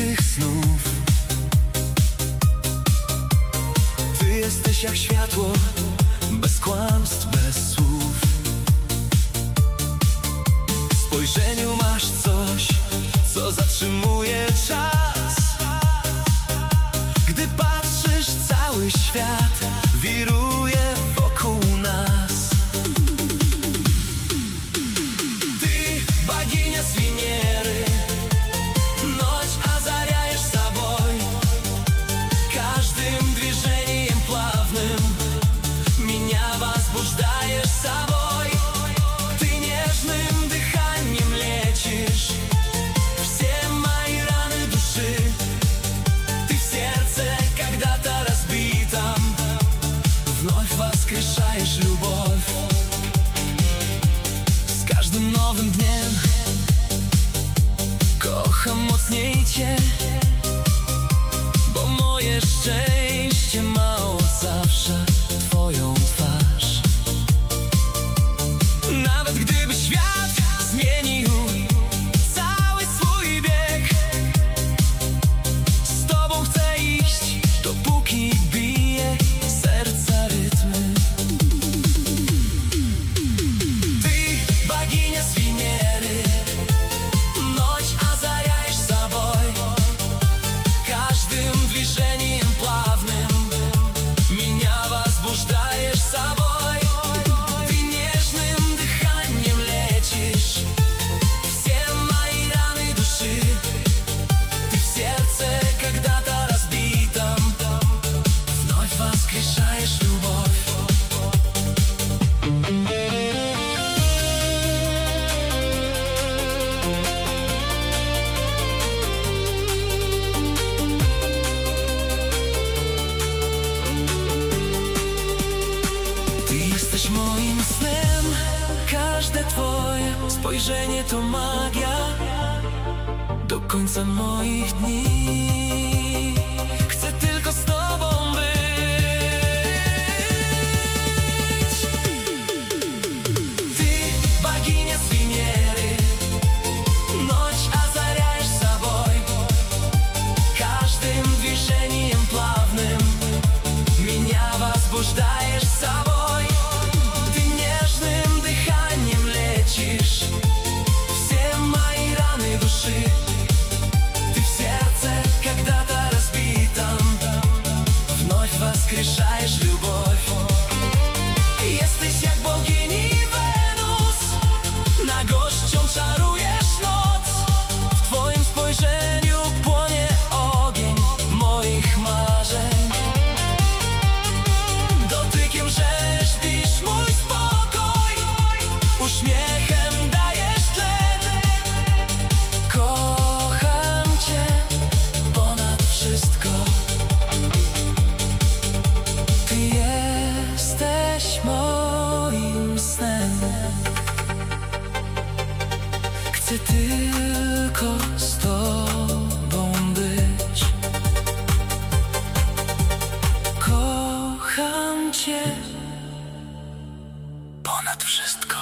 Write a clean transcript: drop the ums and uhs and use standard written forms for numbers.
swych snów. Ty jesteś jak światło, bez kłamstw, bez słów. W spojrzeniu masz coś, co zatrzymuje czas. Gdy patrzysz, cały świat wiruje wokół nas. Ty, богиня с Венеры, ночь озаряешь собой. Каждым движением плавным меня возбуждаешь собой. Ты нежным дыханием лечишь все мои раны души. Ты в сердце когда-то разбитом вновь воскрешаешь любовь. Z każdym nowym dniem kocham mocniej Cię, bo moje szczęście ma od zawsze Twoją twarz. Nawet gdyby świat zmienił cały swój bieg, z Tobą chcę iść, dopóki bije serca rytmy. Ты, богиня с Венеры, ночь озаряешь собой. Каждым движением плавным меня возбуждаешь собой. Ты нежным дыханием лечишь все мои раны души. Ты в сердце когда-то разбитом вновь воскрешаешь любовь. Ty jesteś moim snem, każde Twoje spojrzenie to magia. Do końca moich dni chcę tylko z Tobą być. Ty, богиня с Венеры, ночь озаряешь собой. Каждым движением плавным меня возбуждаешь собой. Ты нежным дыханием лечишь все мои раны души. Ты в сердце когда-то разбитом вновь воскрешаешь любовь. Jesteś jak bogini Wenus, nagością czarujesz noc. W Twoim spojrzeniu płonie ogień moich marzeń. Dotykiem rzeźbisz mój spokój, uśmiechem dajesz tlen. Kocham Cię ponad wszystko. Ty jesteś moim snem. Chcę tylko z Tobą być. Kocham Cię ponad wszystko.